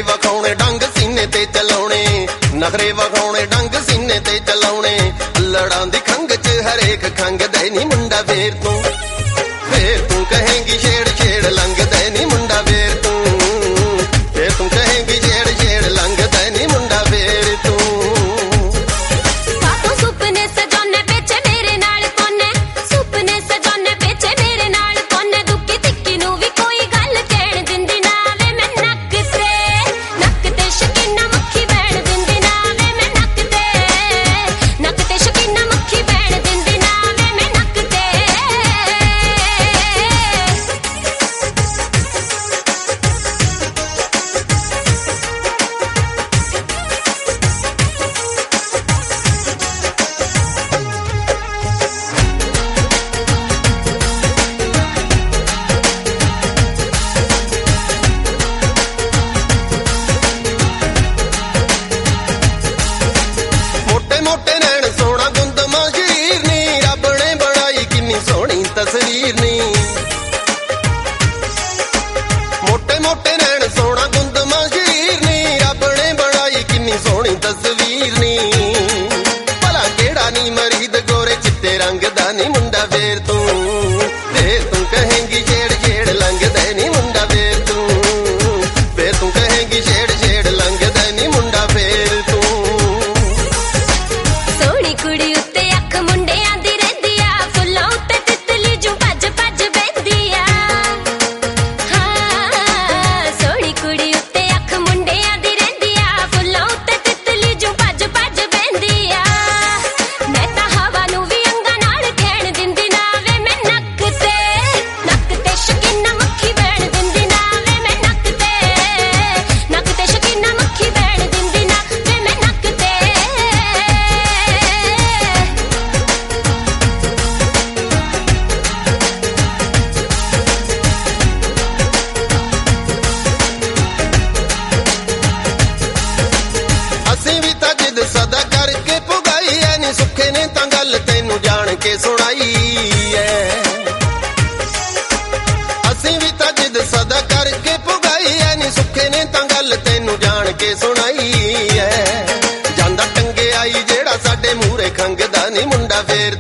ਵਿਖਾਉਣੇ ਡੰਗ ਸੀਨੇ ਤੇ ਚਲਾਉਣੇ, ਨਖਰੇ ਵਿਖਾਉਣੇ ਡੰਗ ਸੀਨੇ ਤੇ ਚਲਾਉਣੇ। ਅਲੜਾਂ ਦੀ ਖੰਗ ਚ ਹਰੇਕ ਖੰਗਦਾ ਨੀ ਮੁੰਡਾ ਫੇਰ ਤੂੰ ਕਹੇਂਗੀ ਛੇੜ ਛੇੜ ਲੰਘਦਾ ਨੀ ਮੁੰਡਾ ਫੇਰ ਤੂੰ ਕਹੇਂਗੀ ਛੇੜ ਛੇੜ ਲੰਘਦਾ ਨੀ ਮੁੰਡਾ ਫੇਰ ਤੂੰ। ਕਾਤੋਂ ਸੁਪਨੇ ਸਜਾਉਣੇ ਪਿੱਛੇ ਮੇਰੇ ਨਾਲ ਕੋਨੇ, ਸੁਪਨੇ ਸਜਾਉਣੇ ਪਿੱਛੇ ਮੇਰੇ ਨਾਲ ਕੋਨੇ। ਦੁੱਕੀ ਤਿੱਕੀ ਨੂੰ ਵੀ ਕੋਈ ਗੱਲ ਕਹਿਣ ਦਿੰਦੀ ਨਾ ਵੇ ਮੈਂ ਨੱਕ ਤੇ ਸ਼ਕੀਨਾ ਮੱਖੀ ਬਹਿਣ ਦਿੰਦੀ ਨਾ ਵੇ ਮੈਂ ਨੱਕ ਤੇ ਸ਼ਕੀਨਾ ਮੱਖੀ ਬਹਿਣ ਦਿੰਦੀ ਨਾ ਵੇ ਮੈਂ ਨੱਕ ਤੇ। ਮੋਟੇ ਨੈਣ ਸੋਹਣਾ ਗੁੰਦਮਾ ਸ਼ਰੀਰ ਨੀ, ਰੱਬ ਨੇ ਬਣਾਈ ਕਿੰਨੀ ਸੋਹਣੀ ਤਸਵੀਰ ਨੀ। ਮੋਟੇ ਨੈਣ ਸੋਹਣਾ ਗੁੰਦਮਾ ਸ਼ਰੀਰ ਨੀ, ਰੱਬ ਨੇ ਬਣਾਈ ਕਿੰਨੀ ਸੋਹਣੀ ਤਸਵੀਰ ਨੀ। ਭਲਾ ਕਿਹੜਾ ਨੀ ਮਰੀਦ ਗੋਰੇ ਚਿੱਟੇ ਰੰਗ ਦਾ ਨੀ ਮੁੰਡਾ ਫੇਰ ਤੂੰ ਕਹੇਂਗੀ ਛੇੜ ਛੇੜ ਲੰਘਦਾ ਨੀ ਮੁੰਡਾ ਫੇਰ ਤੂੰ ਕਹੇਂਗੀ ਛੇੜ ਛੇੜ ਲੰਘਦਾ ਨੀ ਮੁੰਡਾ ਫੇਰ ਤੂੰ। ਸੋਹਣੀ ਕੁੜੀ ਉੱਤੇ ਅੱਖ ਮੁੰਡਿਆਂ ਦੀ ਰਹਿੰਦੀ ਆ, ਫੁੱਲਾਂ ਉੱਤੇ ਤਿਤਲੀ ਜੂ ਭੱਜ ਭੱਜ ਬਹਿੰਦੀ ਆ। ਹਾਂ ਸੋਹਣੀ ਕੁੜੀ ਉੱਤੇ ਅੱਖ ਮੁੰਡਿਆਂ ਦੀ ਰਹਿੰਦੀ ਆ, ਫੁੱਲਾਂ ਉੱਤੇ ਤਿਤਲੀ ਜੂ ਭੱਜ ਭੱਜ ਬਹਿੰਦੀ ਆ। ਮੈਂ ਤਾਂ ਹਵਾ ਨੂੰ ਵੀ ਅੰਗਾਂ ਨਾਲ ਕਹਿਣ ਦਿੰਦੀ ਨਾ ਵੇ ਮੈਂ ਨੱਕ ਤੇ ਸ਼ਕੀਨਾ ਮੱਖੀ ਬਹਿਣ ਦਿੰਦੀ ਨਾ ਵੇ ਮੈਂ ਨੱਕ ਤੇ ਸ਼ਕੀਨਾ ਮੱਖੀ ਬਹਿਣ ਦਿੰਦੀ ਨਾ ਵੇ ਮੈਂ ਨੱਕ ਤੇ। ਅਸੀਂ ਵੀ ਤਾਂ ਜਿੱਦ ਸਦਾ ਕਰਕੇ ਪੁਗਾਈ ਐ ਨੀ, ਸੁੱਖੇ ਨੇ ਤਾਂ ਗੱਲ ਤੈਨੂੰ ਜਾਣ ਕੇ ਸੁਣਾਈ ਐ। ਅਸੀਂ ਵੀ ਤਾਂ ਜਿੱਦ ਸਦਾ ਕਰਕੇ ਪੁਗਾਈ ਐ ਨੀ, ਸੁੱਖੇ ਨੇ ਤਾਂ ਗੱਲ ਤੈਨੂੰ ਜਾਣ ਕੇ ਸੁਣਾਈ ਐ। ਜਾਂਦਾ ਟੰਗੇ ਆਈ ਜਿਹੜਾ ਸਾਡੇ ਮੂਹਰੇ ਖੰਗਦਾ ਨੀ ਮੁੰਡਾ ਫੇਰ